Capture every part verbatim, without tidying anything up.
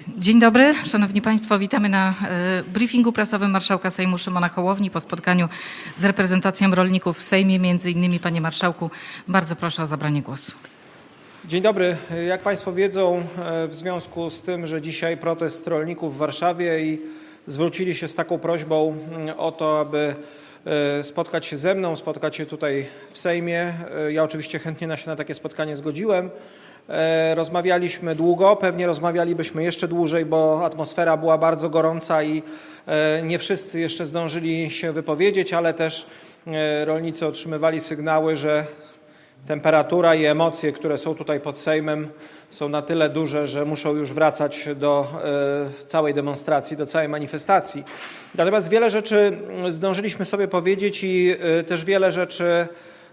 Dzień dobry, Szanowni Państwo, witamy na briefingu prasowym Marszałka Sejmu Szymona Hołowni po spotkaniu z reprezentacją rolników w Sejmie. Między innymi, Panie Marszałku, bardzo proszę o zabranie głosu. Dzień dobry. Jak Państwo wiedzą, w związku z tym, że dzisiaj protest rolników w Warszawie i zwrócili się z taką prośbą o to, aby spotkać się ze mną, spotkać się tutaj w Sejmie. Ja oczywiście chętnie na się na takie spotkanie zgodziłem. Rozmawialiśmy długo, pewnie rozmawialibyśmy jeszcze dłużej, bo atmosfera była bardzo gorąca i nie wszyscy jeszcze zdążyli się wypowiedzieć, ale też rolnicy otrzymywali sygnały, że temperatura i emocje, które są tutaj pod Sejmem, są na tyle duże, że muszą już wracać do całej demonstracji, do całej manifestacji. Natomiast wiele rzeczy zdążyliśmy sobie powiedzieć i też wiele rzeczy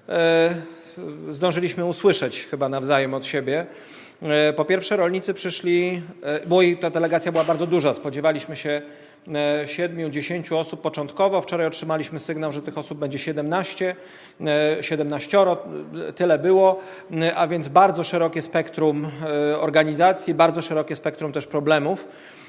zdążyliśmy usłyszeć chyba nawzajem od siebie. Po pierwsze, rolnicy przyszli, bo i ta delegacja była bardzo duża, spodziewaliśmy się siedmiu, dziesięciu osób początkowo. Wczoraj otrzymaliśmy sygnał, że tych osób będzie siedemnaście, siedemnaścioro, tyle było, a więc bardzo szerokie spektrum organizacji, bardzo szerokie spektrum też problemów.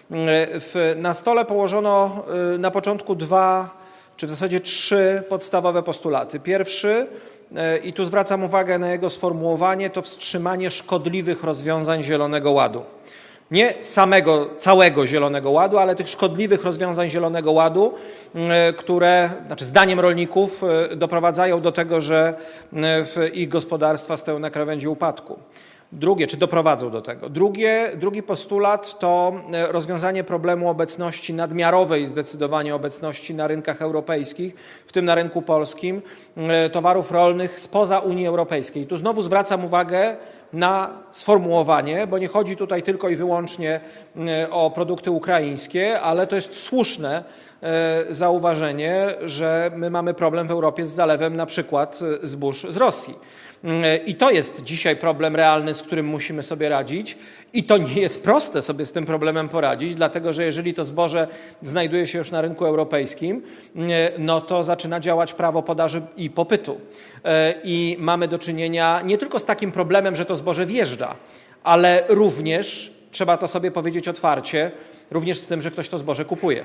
Na stole położono na początku dwa, czy w zasadzie trzy podstawowe postulaty. Pierwszy, i tu zwracam uwagę na jego sformułowanie, to wstrzymanie szkodliwych rozwiązań Zielonego Ładu. Nie samego, całego Zielonego Ładu, ale tych szkodliwych rozwiązań Zielonego Ładu, które, znaczy zdaniem rolników, doprowadzają do tego, że ich gospodarstwa stoją na krawędzi upadku. Drugie, czy doprowadzą do tego. Drugie, drugi postulat to rozwiązanie problemu obecności nadmiarowej, zdecydowanie obecności na rynkach europejskich, w tym na rynku polskim, towarów rolnych spoza Unii Europejskiej. I tu znowu zwracam uwagę na sformułowanie, bo nie chodzi tutaj tylko i wyłącznie o produkty ukraińskie, ale to jest słuszne zauważenie, że my mamy problem w Europie z zalewem na przykład zbóż z Rosji. I to jest dzisiaj problem realny, z którym musimy sobie radzić. I to nie jest proste sobie z tym problemem poradzić, dlatego że jeżeli to zboże znajduje się już na rynku europejskim, no to zaczyna działać prawo podaży i popytu. I mamy do czynienia nie tylko z takim problemem, że to zboże wjeżdża, ale również, trzeba to sobie powiedzieć otwarcie, również z tym, że ktoś to zboże kupuje.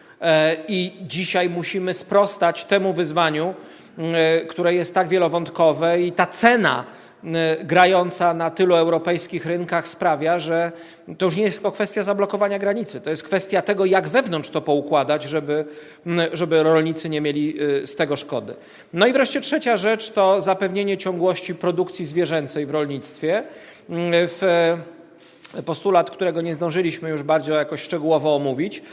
I dzisiaj musimy sprostać temu wyzwaniu, które jest tak wielowątkowe i ta cena grająca na tylu europejskich rynkach sprawia, że to już nie jest tylko kwestia zablokowania granicy, to jest kwestia tego, jak wewnątrz to poukładać, żeby, żeby rolnicy nie mieli z tego szkody. No i wreszcie trzecia rzecz to zapewnienie ciągłości produkcji zwierzęcej w rolnictwie. W Postulat, którego nie zdążyliśmy już bardziej jakoś szczegółowo omówić.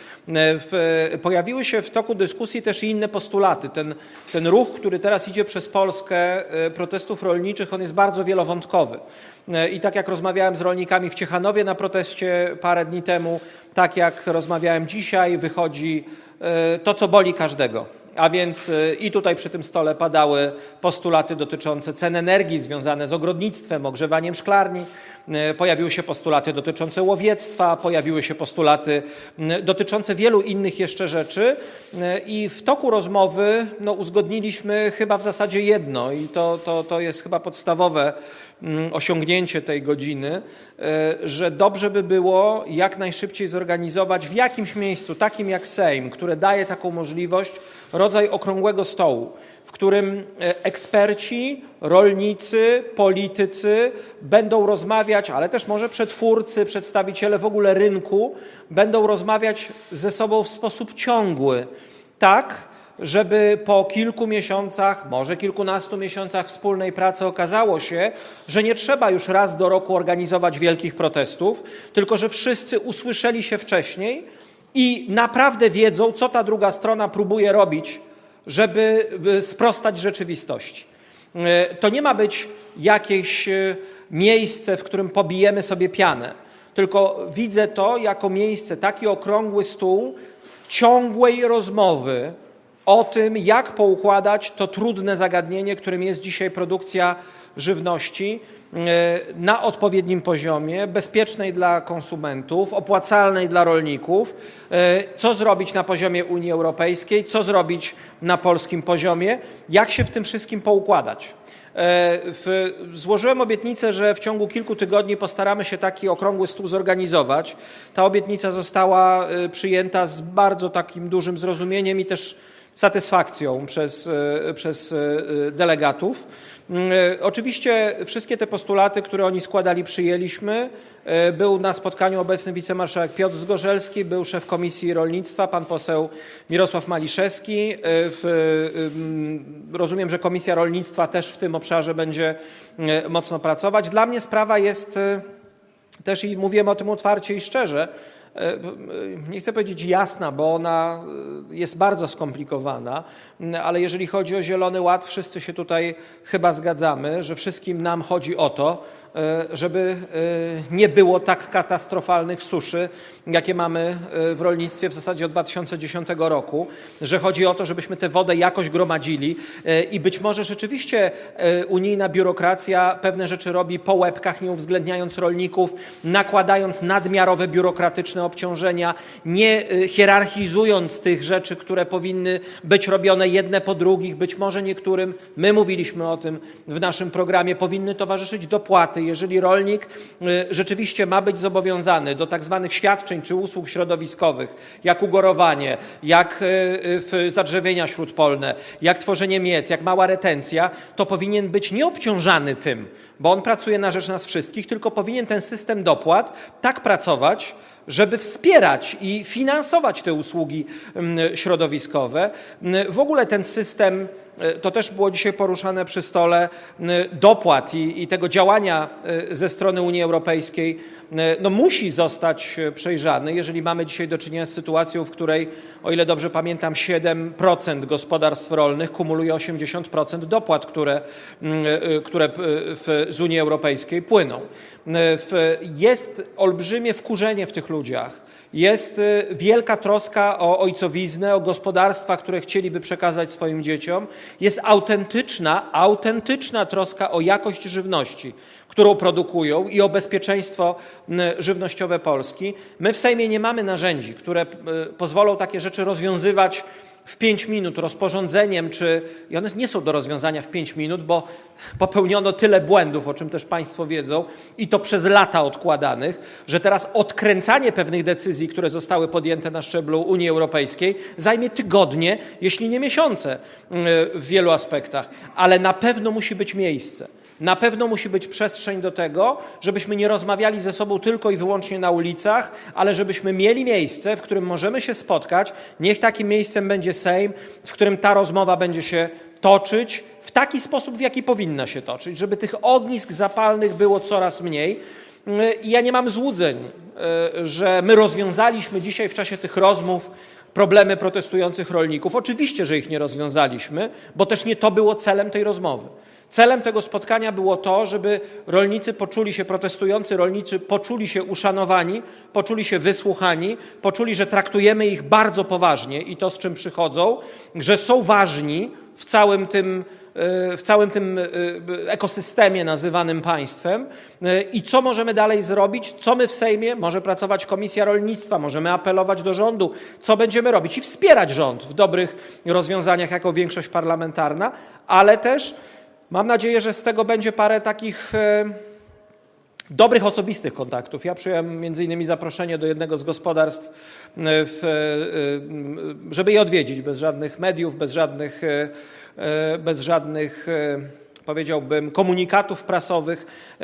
W, pojawiły się w toku dyskusji też i inne postulaty. Ten, ten ruch, który teraz idzie przez Polskę, protestów rolniczych, on jest bardzo wielowątkowy. I tak jak rozmawiałem z rolnikami w Ciechanowie na proteście parę dni temu, tak jak rozmawiałem dzisiaj, wychodzi to, co boli każdego. A więc i tutaj przy tym stole padały postulaty dotyczące cen energii związane z ogrodnictwem, ogrzewaniem szklarni. Pojawiły się postulaty dotyczące łowiectwa, pojawiły się postulaty dotyczące wielu innych jeszcze rzeczy i w toku rozmowy no, uzgodniliśmy chyba w zasadzie jedno i to, to, to jest chyba podstawowe osiągnięcie tej godziny, że dobrze by było jak najszybciej zorganizować w jakimś miejscu, takim jak Sejm, które daje taką możliwość, rodzaj okrągłego stołu, w którym eksperci, rolnicy, politycy będą rozmawiać, ale też może przetwórcy, przedstawiciele w ogóle rynku, będą rozmawiać ze sobą w sposób ciągły, tak, żeby po kilku miesiącach, może kilkunastu miesiącach wspólnej pracy okazało się, że nie trzeba już raz do roku organizować wielkich protestów, tylko że wszyscy usłyszeli się wcześniej i naprawdę wiedzą, co ta druga strona próbuje robić, żeby sprostać rzeczywistości. To nie ma być jakieś miejsce, w którym pobijemy sobie pianę, tylko widzę to jako miejsce, taki okrągły stół ciągłej rozmowy o tym, jak poukładać to trudne zagadnienie, którym jest dzisiaj produkcja żywności na odpowiednim poziomie, bezpiecznej dla konsumentów, opłacalnej dla rolników, co zrobić na poziomie Unii Europejskiej, co zrobić na polskim poziomie, jak się w tym wszystkim poukładać. W, złożyłem obietnicę, że w ciągu kilku tygodni postaramy się taki okrągły stół zorganizować. Ta obietnica została przyjęta z bardzo takim dużym zrozumieniem i też satysfakcją przez, przez delegatów. Oczywiście wszystkie te postulaty, które oni składali, przyjęliśmy. Był na spotkaniu obecny wicemarszałek Piotr Zgorzelski, był szef Komisji Rolnictwa, pan poseł Mirosław Maliszewski. Rozumiem, że Komisja Rolnictwa też w tym obszarze będzie mocno pracować. Dla mnie sprawa jest też, i mówimy o tym otwarcie i szczerze, nie chcę powiedzieć jasna, bo ona jest bardzo skomplikowana, ale jeżeli chodzi o Zielony Ład, wszyscy się tutaj chyba zgadzamy, że wszystkim nam chodzi o to, żeby nie było tak katastrofalnych suszy, jakie mamy w rolnictwie w zasadzie od dwa tysiące dziesiątego roku, że chodzi o to, żebyśmy tę wodę jakoś gromadzili i być może rzeczywiście unijna biurokracja pewne rzeczy robi po łebkach, nie uwzględniając rolników, nakładając nadmiarowe biurokratyczne obciążenia, nie hierarchizując tych rzeczy, które powinny być robione jedne po drugich. Być może niektórym, my mówiliśmy o tym w naszym programie, powinny towarzyszyć dopłaty. Jeżeli rolnik rzeczywiście ma być zobowiązany do tak zwanych świadczeń czy usług środowiskowych, jak ugorowanie, jak zadrzewienia śródpolne, jak tworzenie miec, jak mała retencja, to powinien być nieobciążany tym, bo on pracuje na rzecz nas wszystkich, tylko powinien ten system dopłat tak pracować, żeby wspierać i finansować te usługi środowiskowe. W ogóle ten system, to też było dzisiaj poruszane przy stole, dopłat i, i tego działania ze strony Unii Europejskiej, no musi zostać przejrzany. Jeżeli mamy dzisiaj do czynienia z sytuacją, w której, o ile dobrze pamiętam, siedem procent gospodarstw rolnych kumuluje osiemdziesiąt procent dopłat, które, które w, z Unii Europejskiej płyną. Jest olbrzymie wkurzenie w tych ludziach. Jest wielka troska o ojcowiznę, o gospodarstwa, które chcieliby przekazać swoim dzieciom. Jest autentyczna, autentyczna troska o jakość żywności, którą produkują, i o bezpieczeństwo żywnościowe Polski. My w Sejmie nie mamy narzędzi, które pozwolą takie rzeczy rozwiązywać w pięć minut rozporządzeniem, czy i one nie są do rozwiązania w pięć minut, bo popełniono tyle błędów, o czym też Państwo wiedzą, i to przez lata odkładanych, że teraz odkręcanie pewnych decyzji, które zostały podjęte na szczeblu Unii Europejskiej, zajmie tygodnie, jeśli nie miesiące w wielu aspektach, ale na pewno musi być miejsce. Na pewno musi być przestrzeń do tego, żebyśmy nie rozmawiali ze sobą tylko i wyłącznie na ulicach, ale żebyśmy mieli miejsce, w którym możemy się spotkać. Niech takim miejscem będzie Sejm, w którym ta rozmowa będzie się toczyć w taki sposób, w jaki powinna się toczyć, żeby tych ognisk zapalnych było coraz mniej. I ja nie mam złudzeń, że my rozwiązaliśmy dzisiaj w czasie tych rozmów problemy protestujących rolników. Oczywiście, że ich nie rozwiązaliśmy, bo też nie to było celem tej rozmowy. Celem tego spotkania było to, żeby rolnicy poczuli się, protestujący rolnicy poczuli się uszanowani, poczuli się wysłuchani, poczuli, że traktujemy ich bardzo poważnie i to, z czym przychodzą, że są ważni w całym tym, w całym tym ekosystemie nazywanym państwem i co możemy dalej zrobić, co my w Sejmie, może pracować Komisja Rolnictwa, możemy apelować do rządu, co będziemy robić i wspierać rząd w dobrych rozwiązaniach jako większość parlamentarna, ale też mam nadzieję, że z tego będzie parę takich e, dobrych osobistych kontaktów. Ja przyjąłem między innymi zaproszenie do jednego z gospodarstw, w, e, żeby je odwiedzić bez żadnych mediów, bez żadnych, e, bez żadnych e, powiedziałbym, komunikatów prasowych.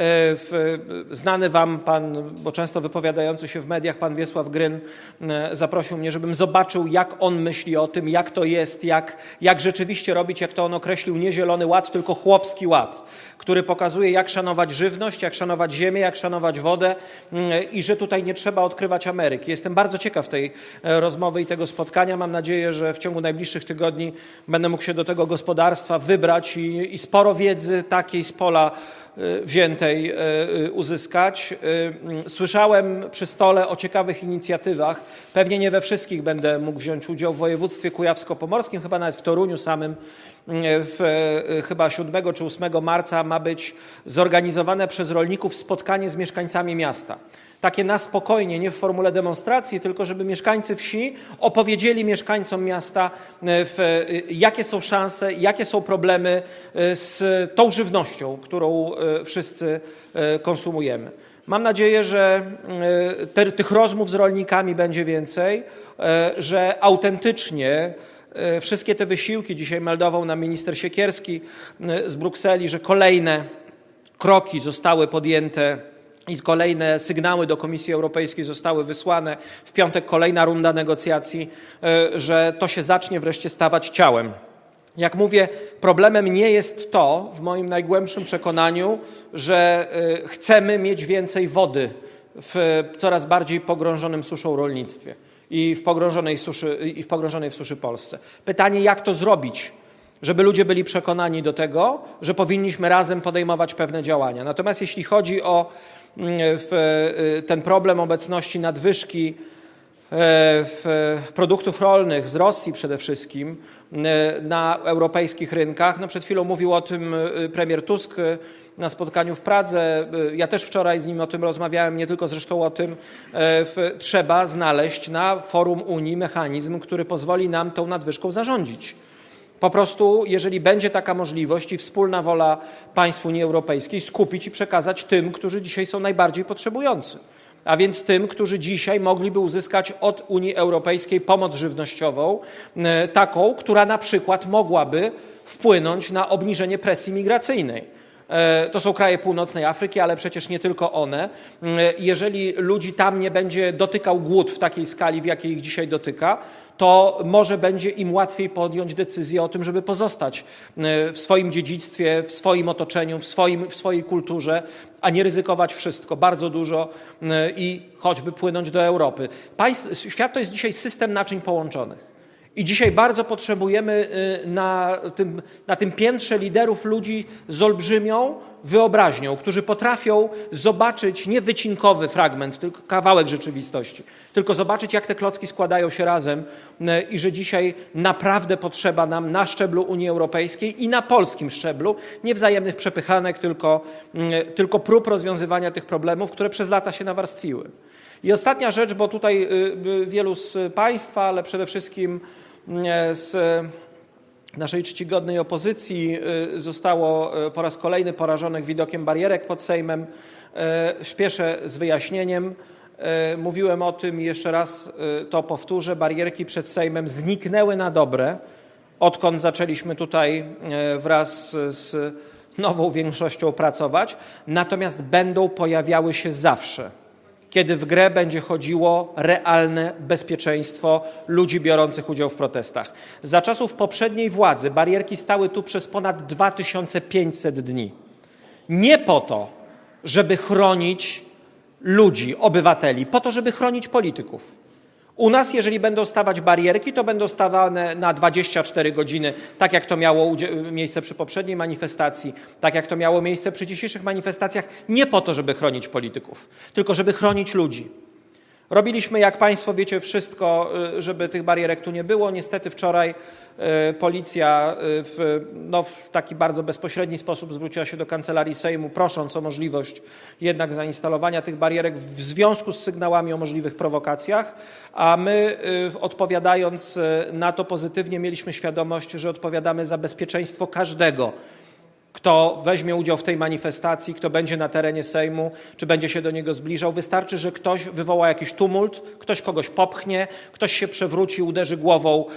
Znany wam pan, bo często wypowiadający się w mediach, pan Wiesław Gryn zaprosił mnie, żebym zobaczył, jak on myśli o tym, jak to jest, jak, jak rzeczywiście robić, jak to on określił, nie Zielony Ład, tylko chłopski ład, który pokazuje, jak szanować żywność, jak szanować ziemię, jak szanować wodę i że tutaj nie trzeba odkrywać Ameryki. Jestem bardzo ciekaw tej rozmowy i tego spotkania. Mam nadzieję, że w ciągu najbliższych tygodni będę mógł się do tego gospodarstwa wybrać i, i sporo wiedzy takiej z pola wziętej uzyskać. Słyszałem przy stole o ciekawych inicjatywach. Pewnie nie we wszystkich będę mógł wziąć udział. W województwie kujawsko-pomorskim, chyba nawet w Toruniu samym w, chyba siódmego czy ósmego marca ma być zorganizowane przez rolników spotkanie z mieszkańcami miasta. Takie na spokojnie, nie w formule demonstracji, tylko żeby mieszkańcy wsi opowiedzieli mieszkańcom miasta, w, jakie są szanse, jakie są problemy z tą żywnością, którą wszyscy konsumujemy. Mam nadzieję, że te, tych rozmów z rolnikami będzie więcej, że autentycznie wszystkie te wysiłki, dzisiaj meldował nam minister Siekierski z Brukseli, że kolejne kroki zostały podjęte i kolejne sygnały do Komisji Europejskiej zostały wysłane. W piątek kolejna runda negocjacji, że to się zacznie wreszcie stawać ciałem. Jak mówię, problemem nie jest to, w moim najgłębszym przekonaniu, że chcemy mieć więcej wody w coraz bardziej pogrążonym suszą rolnictwie i w pogrążonej, suszy, i w pogrążonej w suszy Polsce. Pytanie, jak to zrobić, żeby ludzie byli przekonani do tego, że powinniśmy razem podejmować pewne działania. Natomiast jeśli chodzi o w ten problem obecności nadwyżki w produktów rolnych z Rosji przede wszystkim na europejskich rynkach. No przed chwilą mówił o tym premier Tusk na spotkaniu w Pradze. Ja też wczoraj z nim o tym rozmawiałem, nie tylko zresztą o tym. Trzeba znaleźć na forum Unii mechanizm, który pozwoli nam tą nadwyżką zarządzić. Po prostu, jeżeli będzie taka możliwość i wspólna wola państw Unii Europejskiej, skupić i przekazać tym, którzy dzisiaj są najbardziej potrzebujący. A więc tym, którzy dzisiaj mogliby uzyskać od Unii Europejskiej pomoc żywnościową, taką, która na przykład mogłaby wpłynąć na obniżenie presji migracyjnej. To są kraje północnej Afryki, ale przecież nie tylko one. Jeżeli ludzi tam nie będzie dotykał głód w takiej skali, w jakiej ich dzisiaj dotyka, to może będzie im łatwiej podjąć decyzję o tym, żeby pozostać w swoim dziedzictwie, w swoim otoczeniu, w, swoim, w swojej kulturze, a nie ryzykować wszystko, bardzo dużo i choćby płynąć do Europy. Państw, świat to jest dzisiaj system naczyń połączonych. I dzisiaj bardzo potrzebujemy na tym, na tym piętrze liderów ludzi z olbrzymią wyobraźnią, którzy potrafią zobaczyć nie wycinkowy fragment, tylko kawałek rzeczywistości, tylko zobaczyć, jak te klocki składają się razem i że dzisiaj naprawdę potrzeba nam na szczeblu Unii Europejskiej i na polskim szczeblu nie wzajemnych przepychanek, tylko, tylko prób rozwiązywania tych problemów, które przez lata się nawarstwiły. I ostatnia rzecz, bo tutaj wielu z Państwa, ale przede wszystkim z naszej czcigodnej opozycji zostało po raz kolejny porażonych widokiem barierek pod Sejmem. Śpieszę z wyjaśnieniem. Mówiłem o tym i jeszcze raz to powtórzę. Barierki przed Sejmem zniknęły na dobre, odkąd zaczęliśmy tutaj wraz z nową większością pracować. Natomiast będą pojawiały się zawsze, kiedy w grę będzie chodziło realne bezpieczeństwo ludzi biorących udział w protestach. Za czasów poprzedniej władzy barierki stały tu przez ponad dwa tysiące pięćset dni. Nie po to, żeby chronić ludzi, obywateli, po to, żeby chronić polityków. U nas, jeżeli będą stawać barierki, to będą stawane na dwadzieścia cztery godziny, tak jak to miało miejsce przy poprzedniej manifestacji, tak jak to miało miejsce przy dzisiejszych manifestacjach, nie po to, żeby chronić polityków, tylko żeby chronić ludzi. Robiliśmy, jak Państwo wiecie, wszystko, żeby tych barierek tu nie było. Niestety wczoraj policja w, no, w taki bardzo bezpośredni sposób zwróciła się do Kancelarii Sejmu, prosząc o możliwość jednak zainstalowania tych barierek w związku z sygnałami o możliwych prowokacjach, a my odpowiadając na to pozytywnie mieliśmy świadomość, że odpowiadamy za bezpieczeństwo każdego, kto weźmie udział w tej manifestacji, kto będzie na terenie Sejmu, czy będzie się do niego zbliżał. Wystarczy, że ktoś wywoła jakiś tumult, ktoś kogoś popchnie, ktoś się przewróci, uderzy głową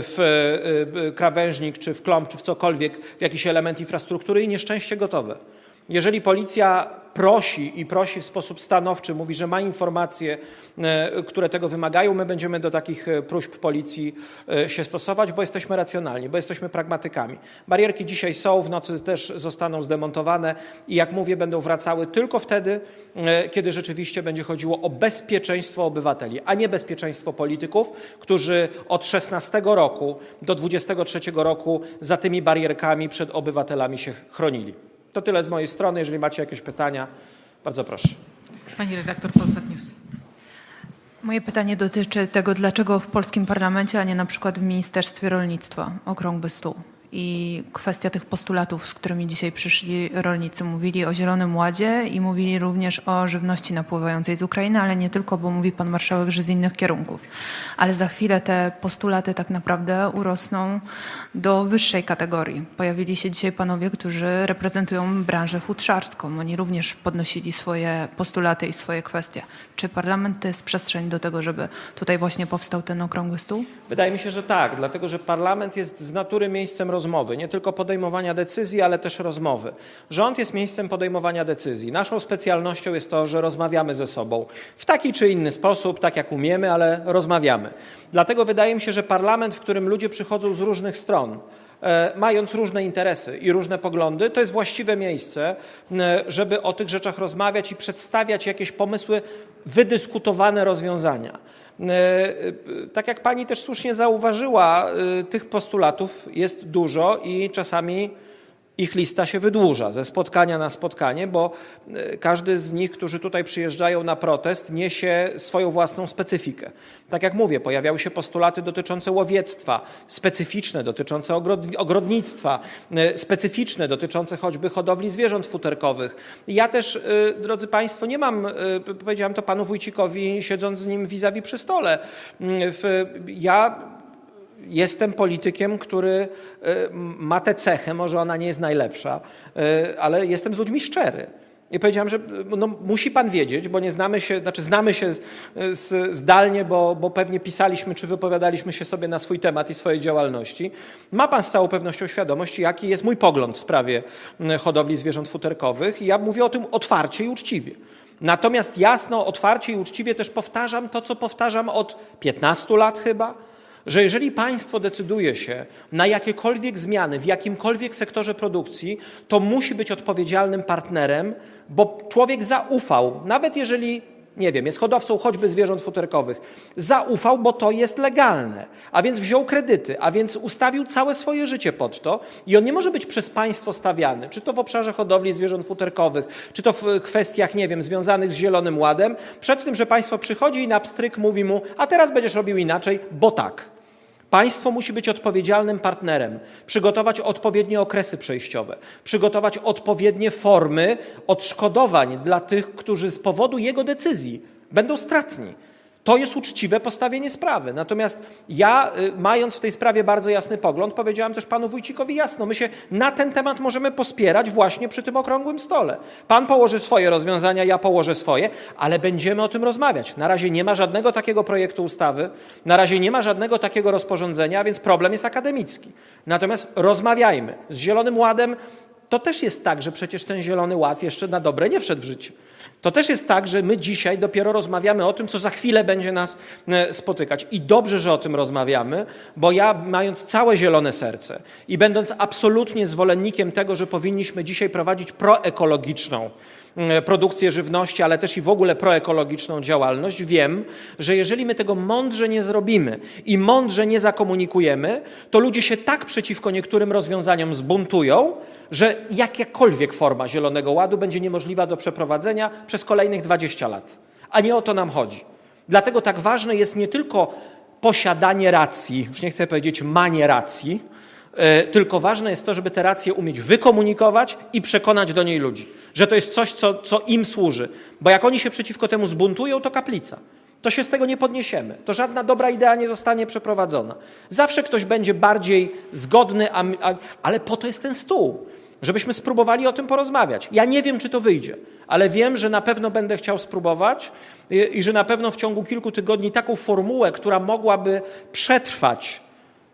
w krawężnik, czy w klomb, czy w cokolwiek, w jakiś element infrastruktury i nieszczęście gotowe. Jeżeli policja prosi i prosi w sposób stanowczy, mówi, że ma informacje, które tego wymagają, my będziemy do takich próśb policji się stosować, bo jesteśmy racjonalni, bo jesteśmy pragmatykami. Barierki dzisiaj są, w nocy też zostaną zdemontowane i jak mówię, będą wracały tylko wtedy, kiedy rzeczywiście będzie chodziło o bezpieczeństwo obywateli, a nie bezpieczeństwo polityków, którzy od szesnastego roku do dwudziestego trzeciego roku za tymi barierkami przed obywatelami się chronili. To tyle z mojej strony. Jeżeli macie jakieś pytania, bardzo proszę. Pani redaktor Polsat News. Moje pytanie dotyczy tego, dlaczego w polskim parlamencie, a nie na przykład w Ministerstwie Rolnictwa okrągły stół. i kwestia tych postulatów, z którymi dzisiaj przyszli rolnicy. Mówili o Zielonym Ładzie i mówili również o żywności napływającej z Ukrainy, ale nie tylko, bo mówi pan marszałek, że z innych kierunków. Ale za chwilę te postulaty tak naprawdę urosną do wyższej kategorii. Pojawili się dzisiaj panowie, którzy reprezentują branżę futrzarską. Oni również podnosili swoje postulaty i swoje kwestie. Czy parlament to jest przestrzeń do tego, żeby tutaj właśnie powstał ten okrągły stół? Wydaje mi się, że tak, dlatego że parlament jest z natury miejscem rozmowy, nie tylko podejmowania decyzji, ale też rozmowy. Rząd jest miejscem podejmowania decyzji. Naszą specjalnością jest to, że rozmawiamy ze sobą w taki czy inny sposób, tak jak umiemy, ale rozmawiamy. Dlatego wydaje mi się, że parlament, w którym ludzie przychodzą z różnych stron, mając różne interesy i różne poglądy, to jest właściwe miejsce, żeby o tych rzeczach rozmawiać i przedstawiać jakieś pomysły, wydyskutowane rozwiązania. Tak jak pani też słusznie zauważyła, tych postulatów jest dużo i czasami ich lista się wydłuża ze spotkania na spotkanie, bo każdy z nich, którzy tutaj przyjeżdżają na protest, niesie swoją własną specyfikę. Tak jak mówię, pojawiały się postulaty dotyczące łowiectwa, specyficzne dotyczące ogrodnictwa, specyficzne dotyczące choćby hodowli zwierząt futerkowych. Ja też, drodzy państwo, nie mam, powiedziałem to panu Wójcikowi, siedząc z nim vis-a-vis przy stole. Ja Jestem politykiem, który ma tę cechę, może ona nie jest najlepsza, ale jestem z ludźmi szczery. I powiedziałem, że no, musi pan wiedzieć, bo nie znamy się, znaczy znamy się z, zdalnie, bo, bo pewnie pisaliśmy czy wypowiadaliśmy się sobie na swój temat i swojej działalności. Ma pan z całą pewnością świadomość, jaki jest mój pogląd w sprawie hodowli zwierząt futerkowych i ja mówię o tym otwarcie i uczciwie. Natomiast jasno, otwarcie i uczciwie też powtarzam to, co powtarzam od piętnastu lat chyba, że jeżeli państwo decyduje się na jakiekolwiek zmiany w jakimkolwiek sektorze produkcji, to musi być odpowiedzialnym partnerem, bo człowiek zaufał, nawet jeżeli, nie wiem, jest hodowcą choćby zwierząt futerkowych, zaufał, bo to jest legalne, a więc wziął kredyty, a więc ustawił całe swoje życie pod to i on nie może być przez państwo stawiany, czy to w obszarze hodowli zwierząt futerkowych, czy to w kwestiach, nie wiem, związanych z Zielonym Ładem, przed tym, że państwo przychodzi i na pstryk mówi mu, a teraz będziesz robił inaczej, bo tak. Państwo musi być odpowiedzialnym partnerem, przygotować odpowiednie okresy przejściowe, przygotować odpowiednie formy odszkodowań dla tych, którzy z powodu jego decyzji będą stratni. To jest uczciwe postawienie sprawy. Natomiast ja, mając w tej sprawie bardzo jasny pogląd, powiedziałem też panu Wójcikowi jasno, my się na ten temat możemy pospierać właśnie przy tym okrągłym stole. Pan położy swoje rozwiązania, ja położę swoje, ale będziemy o tym rozmawiać. Na razie nie ma żadnego takiego projektu ustawy, na razie nie ma żadnego takiego rozporządzenia, więc problem jest akademicki. Natomiast rozmawiajmy. Z Zielonym Ładem to też jest tak, że przecież ten Zielony Ład jeszcze na dobre nie wszedł w życie. To też jest tak, że my dzisiaj dopiero rozmawiamy o tym, co za chwilę będzie nas spotykać. I dobrze, że o tym rozmawiamy, bo ja, mając całe zielone serce i będąc absolutnie zwolennikiem tego, że powinniśmy dzisiaj prowadzić proekologiczną produkcję żywności, ale też i w ogóle proekologiczną działalność, wiem, że jeżeli my tego mądrze nie zrobimy i mądrze nie zakomunikujemy, to ludzie się tak przeciwko niektórym rozwiązaniom zbuntują, że jakakolwiek forma Zielonego Ładu będzie niemożliwa do przeprowadzenia przez kolejnych dwadzieścia lat. A nie o to nam chodzi. Dlatego tak ważne jest nie tylko posiadanie racji, już nie chcę powiedzieć manie racji, tylko ważne jest to, żeby te racje umieć wykomunikować i przekonać do niej ludzi, że to jest coś, co, co im służy. Bo jak oni się przeciwko temu zbuntują, to kaplica. To się z tego nie podniesiemy. To żadna dobra idea nie zostanie przeprowadzona. Zawsze ktoś będzie bardziej zgodny, a, a, ale po to jest ten stół, żebyśmy spróbowali o tym porozmawiać. Ja nie wiem, czy to wyjdzie, ale wiem, że na pewno będę chciał spróbować i, i że na pewno w ciągu kilku tygodni taką formułę, która mogłaby przetrwać,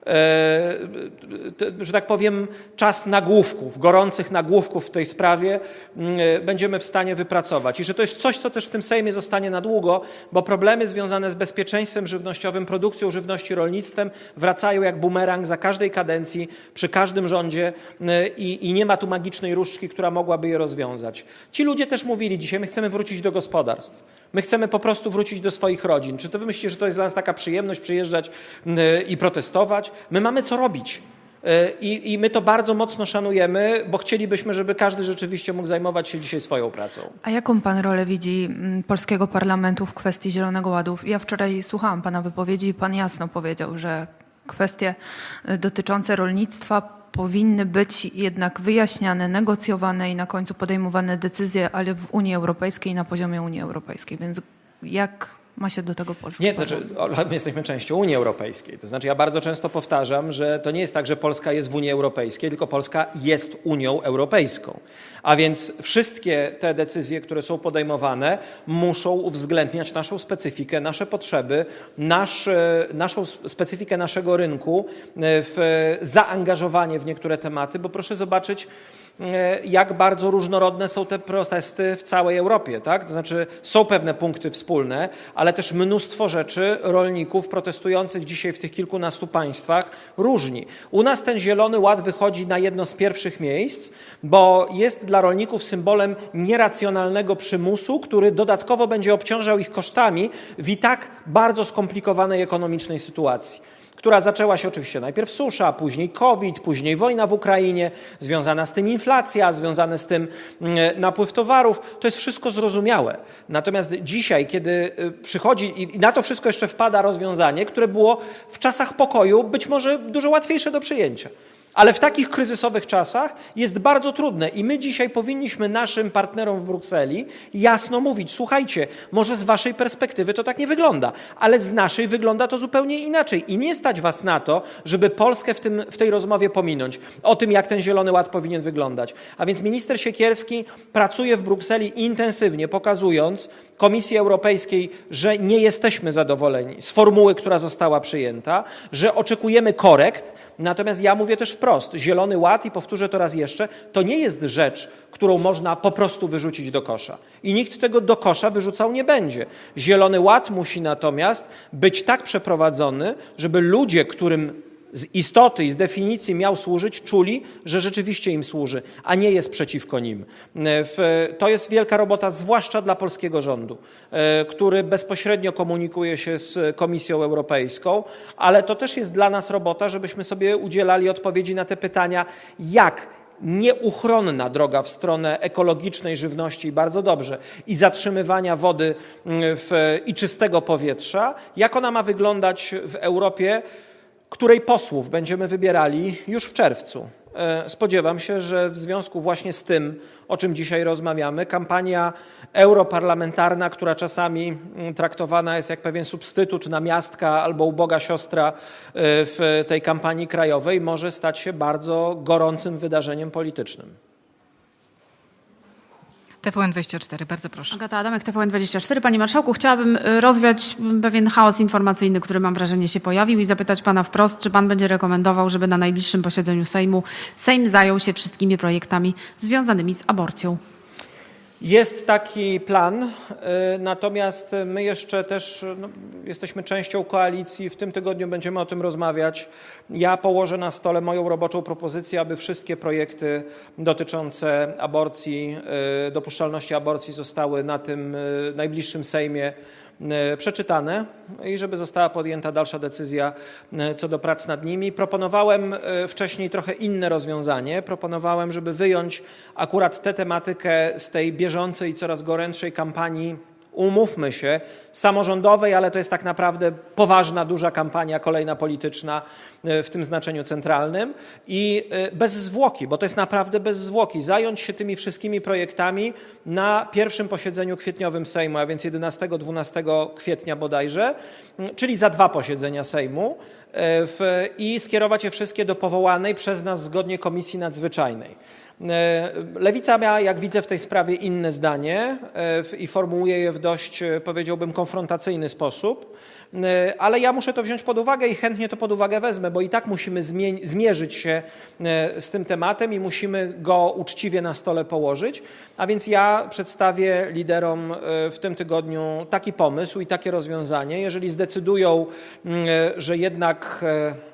że tak powiem, czas nagłówków, gorących nagłówków w tej sprawie będziemy w stanie wypracować. I że to jest coś, co też w tym Sejmie zostanie na długo, bo problemy związane z bezpieczeństwem żywnościowym, produkcją żywności, rolnictwem wracają jak bumerang za każdej kadencji, przy każdym rządzie i, i nie ma tu magicznej różdżki, która mogłaby je rozwiązać. Ci ludzie też mówili dzisiaj, my chcemy wrócić do gospodarstw. My chcemy po prostu wrócić do swoich rodzin. Czy to wy myślicie, że to jest dla nas taka przyjemność przyjeżdżać i protestować? My mamy co robić. I, I my to bardzo mocno szanujemy, bo chcielibyśmy, żeby każdy rzeczywiście mógł zajmować się dzisiaj swoją pracą. A jaką pan rolę widzi polskiego parlamentu w kwestii Zielonego Ładu? Ja wczoraj słuchałam pana wypowiedzi i pan jasno powiedział, że kwestie dotyczące rolnictwa powinny być jednak wyjaśniane, negocjowane i na końcu podejmowane decyzje, ale w Unii Europejskiej, na poziomie Unii Europejskiej. Więc jak ma się do tego Polska? Nie, to znaczy, my jesteśmy częścią Unii Europejskiej. To znaczy ja bardzo często powtarzam, że to nie jest tak, że Polska jest w Unii Europejskiej, tylko Polska jest Unią Europejską. A więc wszystkie te decyzje, które są podejmowane, muszą uwzględniać naszą specyfikę, nasze potrzeby, nasz, naszą specyfikę naszego rynku, w zaangażowanie w niektóre tematy, bo proszę zobaczyć, jak bardzo różnorodne są te protesty w całej Europie, tak? To znaczy są pewne punkty wspólne, ale też mnóstwo rzeczy rolników protestujących dzisiaj w tych kilkunastu państwach różni. U nas ten Zielony Ład wychodzi na jedno z pierwszych miejsc, bo jest dla rolników symbolem nieracjonalnego przymusu, który dodatkowo będzie obciążał ich kosztami w i tak bardzo skomplikowanej ekonomicznej sytuacji, która zaczęła się oczywiście najpierw susza, później COVID, później wojna w Ukrainie, związana z tym inflacja, związane z tym napływ towarów. To jest wszystko zrozumiałe. Natomiast dzisiaj, kiedy przychodzi i na to wszystko jeszcze wpada rozwiązanie, które było w czasach pokoju być może dużo łatwiejsze do przyjęcia. Ale w takich kryzysowych czasach jest bardzo trudne i my dzisiaj powinniśmy naszym partnerom w Brukseli jasno mówić, słuchajcie, może z waszej perspektywy to tak nie wygląda, ale z naszej wygląda to zupełnie inaczej i nie stać was na to, żeby Polskę w, tym, w tej rozmowie pominąć o tym, jak ten Zielony Ład powinien wyglądać. A więc minister Siekierski pracuje w Brukseli intensywnie, pokazując Komisji Europejskiej, że nie jesteśmy zadowoleni z formuły, która została przyjęta, że oczekujemy korekt, natomiast ja mówię też wprost, Zielony Ład, i powtórzę to raz jeszcze, to nie jest rzecz, którą można po prostu wyrzucić do kosza. I nikt tego do kosza wyrzucał nie będzie. Zielony Ład musi natomiast być tak przeprowadzony, żeby ludzie, którym z istoty i z definicji miał służyć, czuli, że rzeczywiście im służy, a nie jest przeciwko nim. To jest wielka robota, zwłaszcza dla polskiego rządu, który bezpośrednio komunikuje się z Komisją Europejską, ale to też jest dla nas robota, żebyśmy sobie udzielali odpowiedzi na te pytania, jak nieuchronna droga w stronę ekologicznej żywności, bardzo dobrze, i zatrzymywania wody w, i czystego powietrza, jak ona ma wyglądać w Europie, której posłów będziemy wybierali już w czerwcu. Spodziewam się, że w związku właśnie z tym, o czym dzisiaj rozmawiamy, kampania europarlamentarna, która czasami traktowana jest jak pewien substytut na miastka albo uboga siostra w tej kampanii krajowej, może stać się bardzo gorącym wydarzeniem politycznym. T V N dwadzieścia cztery, bardzo proszę. Agata Adamek, T V N dwadzieścia cztery. Panie Marszałku, chciałabym rozwiać pewien chaos informacyjny, który mam wrażenie się pojawił i zapytać Pana wprost, czy Pan będzie rekomendował, żeby na najbliższym posiedzeniu Sejmu Sejm zajął się wszystkimi projektami związanymi z aborcją. Jest taki plan, natomiast my jeszcze też no, jesteśmy częścią koalicji, w tym tygodniu będziemy o tym rozmawiać. Ja położę na stole moją roboczą propozycję, aby wszystkie projekty dotyczące aborcji, dopuszczalności aborcji zostały na tym najbliższym Sejmie przeczytane i żeby została podjęta dalsza decyzja co do prac nad nimi. Proponowałem wcześniej trochę inne rozwiązanie. Proponowałem, żeby wyjąć akurat tę tematykę z tej bieżącej i coraz gorętszej kampanii, umówmy się, samorządowej, ale to jest tak naprawdę poważna, duża kampania, kolejna polityczna w tym znaczeniu centralnym i bez zwłoki, bo to jest naprawdę bez zwłoki, zająć się tymi wszystkimi projektami na pierwszym posiedzeniu kwietniowym Sejmu, a więc jedenastego dwunastego kwietnia bodajże, czyli za dwa posiedzenia Sejmu w, i skierować je wszystkie do powołanej przez nas zgodnie Komisji Nadzwyczajnej. Lewica miała, jak widzę, w tej sprawie inne zdanie i formułuje je w dość, powiedziałbym, konfrontacyjny sposób, ale ja muszę to wziąć pod uwagę i chętnie to pod uwagę wezmę, bo i tak musimy zmierzyć się z tym tematem i musimy go uczciwie na stole położyć, a więc ja przedstawię liderom w tym tygodniu taki pomysł i takie rozwiązanie. Jeżeli zdecydują, że jednak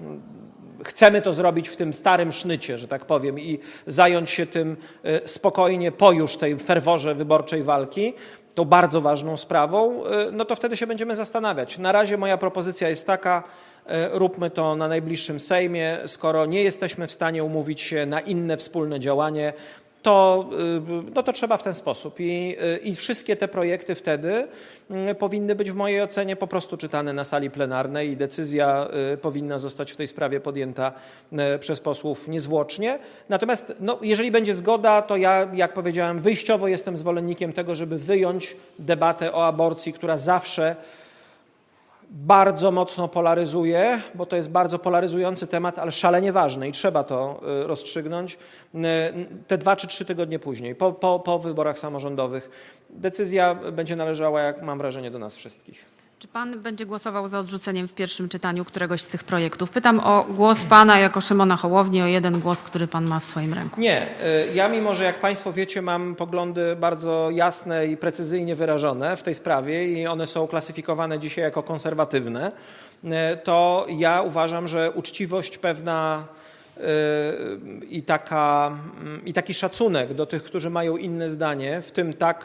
chcemy to zrobić w tym starym sznycie, że tak powiem, i zająć się tym spokojnie po już tej ferworze wyborczej walki, tą bardzo ważną sprawą, no to wtedy się będziemy zastanawiać. Na razie moja propozycja jest taka, róbmy to na najbliższym Sejmie. Skoro nie jesteśmy w stanie umówić się na inne wspólne działanie, to, no to trzeba w ten sposób. I, I wszystkie te projekty wtedy powinny być w mojej ocenie po prostu czytane na sali plenarnej i decyzja powinna zostać w tej sprawie podjęta przez posłów niezwłocznie. Natomiast no, jeżeli będzie zgoda, to ja, jak powiedziałem, wyjściowo jestem zwolennikiem tego, żeby wyjąć debatę o aborcji, która zawsze bardzo mocno polaryzuje, bo to jest bardzo polaryzujący temat, ale szalenie ważny i trzeba to rozstrzygnąć. Te dwa czy trzy tygodnie później, po, po, po wyborach samorządowych, decyzja będzie należała, jak mam wrażenie, do nas wszystkich. Czy pan będzie głosował za odrzuceniem w pierwszym czytaniu któregoś z tych projektów? Pytam o głos pana jako Szymona Hołowni, o jeden głos, który pan ma w swoim ręku. Nie. Ja mimo, że jak państwo wiecie, mam poglądy bardzo jasne i precyzyjnie wyrażone w tej sprawie i one są klasyfikowane dzisiaj jako konserwatywne, to ja uważam, że uczciwość pewna i, taka, i taki szacunek do tych, którzy mają inne zdanie, w tym tak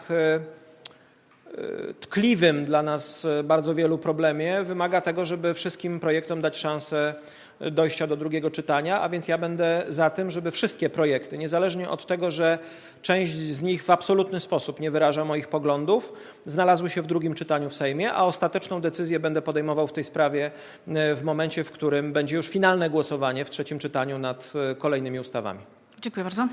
tkliwym dla nas bardzo wielu problemie, wymaga tego, żeby wszystkim projektom dać szansę dojścia do drugiego czytania, a więc ja będę za tym, żeby wszystkie projekty, niezależnie od tego, że część z nich w absolutny sposób nie wyraża moich poglądów, znalazły się w drugim czytaniu w Sejmie, a ostateczną decyzję będę podejmował w tej sprawie w momencie, w którym będzie już finalne głosowanie w trzecim czytaniu nad kolejnymi ustawami. Dziękuję bardzo.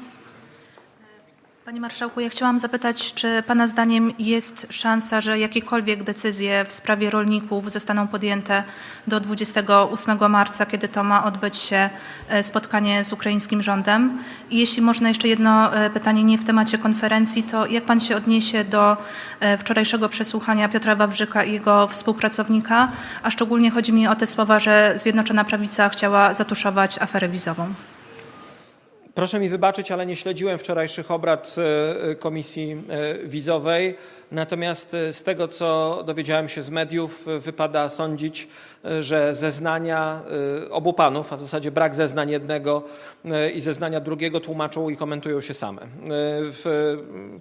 Panie Marszałku, ja chciałam zapytać, czy Pana zdaniem jest szansa, że jakiekolwiek decyzje w sprawie rolników zostaną podjęte do dwudziestego ósmego marca, kiedy to ma odbyć się spotkanie z ukraińskim rządem? I jeśli można jeszcze jedno pytanie, nie w temacie konferencji, to jak Pan się odniesie do wczorajszego przesłuchania Piotra Wawrzyka i jego współpracownika, a szczególnie chodzi mi o te słowa, że Zjednoczona Prawica chciała zatuszować aferę wizową? Proszę mi wybaczyć, ale nie śledziłem wczorajszych obrad Komisji Wizowej. Natomiast z tego, co dowiedziałem się z mediów, wypada sądzić, że zeznania obu panów, a w zasadzie brak zeznań jednego i zeznania drugiego tłumaczą i komentują się same. W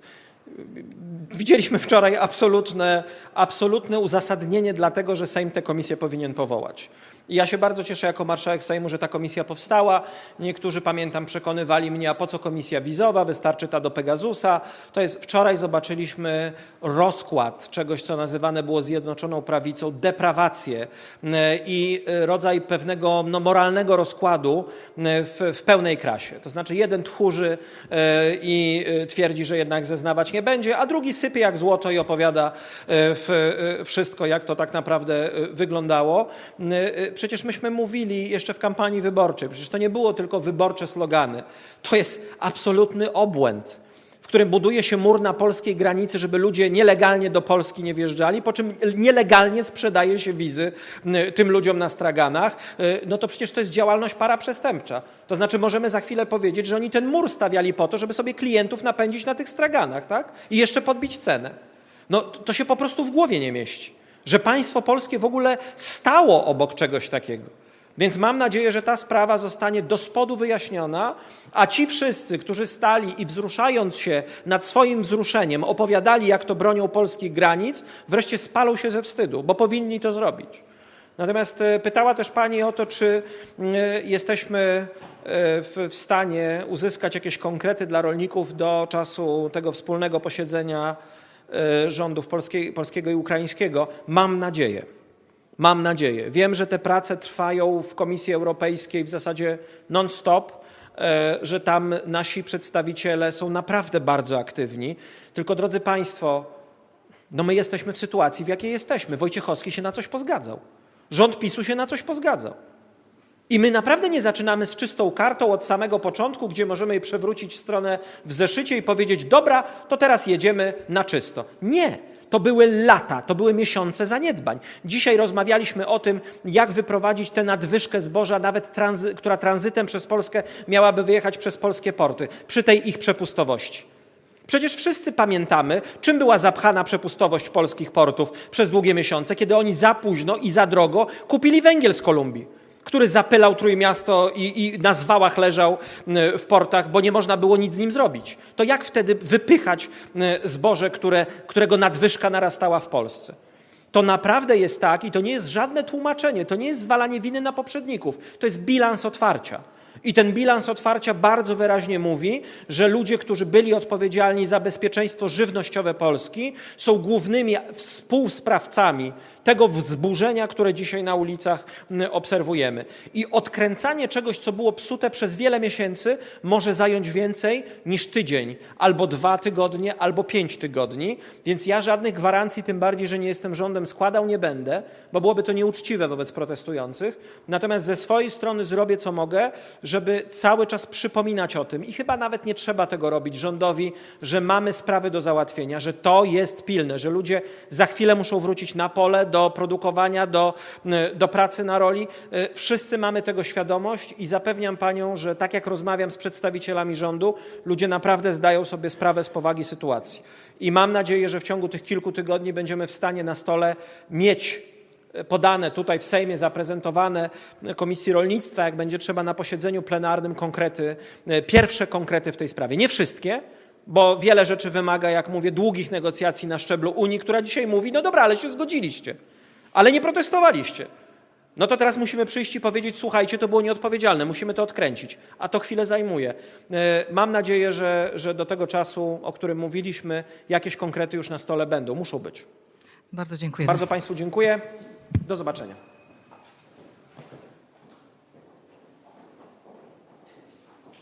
Widzieliśmy wczoraj absolutne, absolutne uzasadnienie dlatego, że Sejm tę komisję powinien powołać. I ja się bardzo cieszę jako marszałek Sejmu, że ta komisja powstała. Niektórzy, pamiętam, przekonywali mnie, a po co komisja wizowa, wystarczy ta do Pegasusa. To jest, wczoraj zobaczyliśmy rozkład czegoś, co nazywane było Zjednoczoną Prawicą, deprawację i rodzaj pewnego no, moralnego rozkładu w, w pełnej krasie. To znaczy jeden tchórzy i twierdzi, że jednak zeznawać nie będzie, a drugi sypie jak złoto i opowiada wszystko, jak to tak naprawdę wyglądało. Przecież myśmy mówili jeszcze w kampanii wyborczej, przecież to nie było tylko wyborcze slogany. To jest absolutny obłęd, w którym buduje się mur na polskiej granicy, żeby ludzie nielegalnie do Polski nie wjeżdżali, po czym nielegalnie sprzedaje się wizy tym ludziom na straganach. No to przecież to jest działalność paraprzestępcza. To znaczy możemy za chwilę powiedzieć, że oni ten mur stawiali po to, żeby sobie klientów napędzić na tych straganach, tak? I jeszcze podbić cenę. No to się po prostu w głowie nie mieści, że państwo polskie w ogóle stało obok czegoś takiego. Więc mam nadzieję, że ta sprawa zostanie do spodu wyjaśniona, a ci wszyscy, którzy stali i wzruszając się nad swoim wzruszeniem opowiadali, jak to bronią polskich granic, wreszcie spalą się ze wstydu, bo powinni to zrobić. Natomiast pytała też pani o to, czy jesteśmy w stanie uzyskać jakieś konkrety dla rolników do czasu tego wspólnego posiedzenia rządów polskiej, polskiego i ukraińskiego. Mam nadzieję. Mam nadzieję. Wiem, że te prace trwają w Komisji Europejskiej w zasadzie non-stop, że tam nasi przedstawiciele są naprawdę bardzo aktywni. Tylko, drodzy państwo, no my jesteśmy w sytuacji, w jakiej jesteśmy. Wojciechowski się na coś pozgadzał. Rząd PiSu się na coś pozgadzał. I my naprawdę nie zaczynamy z czystą kartą od samego początku, gdzie możemy jej przewrócić stronę w zeszycie i powiedzieć, dobra, to teraz jedziemy na czysto. Nie. To były lata, to były miesiące zaniedbań. Dzisiaj rozmawialiśmy o tym, jak wyprowadzić tę nadwyżkę zboża, nawet tranzy, która tranzytem przez Polskę miałaby wyjechać przez polskie porty, przy tej ich przepustowości. Przecież wszyscy pamiętamy, czym była zapchana przepustowość polskich portów przez długie miesiące, kiedy oni za późno i za drogo kupili węgiel z Kolumbii, który zapylał Trójmiasto i, i na zwałach leżał w portach, bo nie można było nic z nim zrobić. To jak wtedy wypychać zboże, które, którego nadwyżka narastała w Polsce? To naprawdę jest tak i to nie jest żadne tłumaczenie, to nie jest zwalanie winy na poprzedników, to jest bilans otwarcia. I ten bilans otwarcia bardzo wyraźnie mówi, że ludzie, którzy byli odpowiedzialni za bezpieczeństwo żywnościowe Polski, są głównymi współsprawcami tego wzburzenia, które dzisiaj na ulicach obserwujemy. I odkręcanie czegoś, co było psute przez wiele miesięcy, może zająć więcej niż tydzień, albo dwa tygodnie, albo pięć tygodni. Więc ja żadnych gwarancji, tym bardziej, że nie jestem rządem, składał nie będę, bo byłoby to nieuczciwe wobec protestujących. Natomiast ze swojej strony zrobię, co mogę, żeby cały czas przypominać o tym i chyba nawet nie trzeba tego robić rządowi, że mamy sprawy do załatwienia, że to jest pilne, że ludzie za chwilę muszą wrócić na pole do produkowania, do, do pracy na roli. Wszyscy mamy tego świadomość i zapewniam panią, że tak jak rozmawiam z przedstawicielami rządu, ludzie naprawdę zdają sobie sprawę z powagi sytuacji. I mam nadzieję, że w ciągu tych kilku tygodni będziemy w stanie na stole mieć podane tutaj w Sejmie, zaprezentowane Komisji Rolnictwa, jak będzie trzeba na posiedzeniu plenarnym konkrety, pierwsze konkrety w tej sprawie. Nie wszystkie, bo wiele rzeczy wymaga, jak mówię, długich negocjacji na szczeblu Unii, która dzisiaj mówi, no dobra, ale się zgodziliście, ale nie protestowaliście. No to teraz musimy przyjść i powiedzieć, słuchajcie, to było nieodpowiedzialne, musimy to odkręcić, a to chwilę zajmuje. Mam nadzieję, że, że do tego czasu, o którym mówiliśmy, jakieś konkrety już na stole będą, muszą być. Bardzo dziękuję. Bardzo państwu dziękuję. Do zobaczenia.